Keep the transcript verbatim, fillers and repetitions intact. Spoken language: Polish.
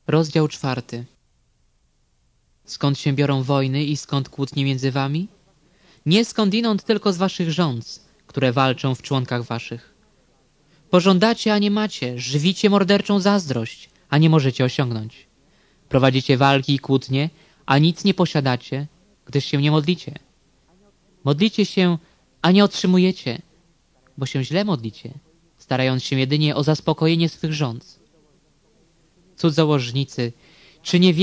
Rozdział czwarty. Skąd się biorą wojny i skąd kłótnie między wami? Nie skądinąd, tylko z waszych rządz, które walczą w członkach waszych. Pożądacie, a nie macie, żywicie morderczą zazdrość, a nie możecie osiągnąć. Prowadzicie walki i kłótnie, a nic nie posiadacie, gdyż się nie modlicie. Modlicie się, a nie otrzymujecie, bo się źle modlicie, starając się jedynie o zaspokojenie swych rządz. Cudzołożnicy, czy nie wiecie,